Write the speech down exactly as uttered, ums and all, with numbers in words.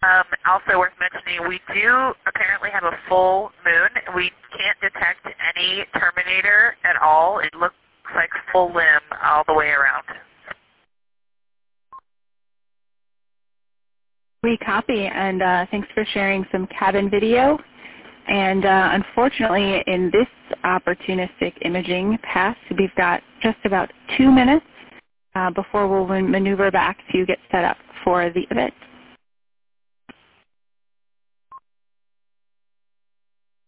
Um, also worth mentioning, we do apparently have a full moon. We can't detect any terminator at all. It looks like full limb all the way around. We copy, and uh, thanks for sharing some cabin video. And uh, unfortunately, in this opportunistic imaging pass, we've got just about two minutes uh, before we'll maneuver back to get set up for the event.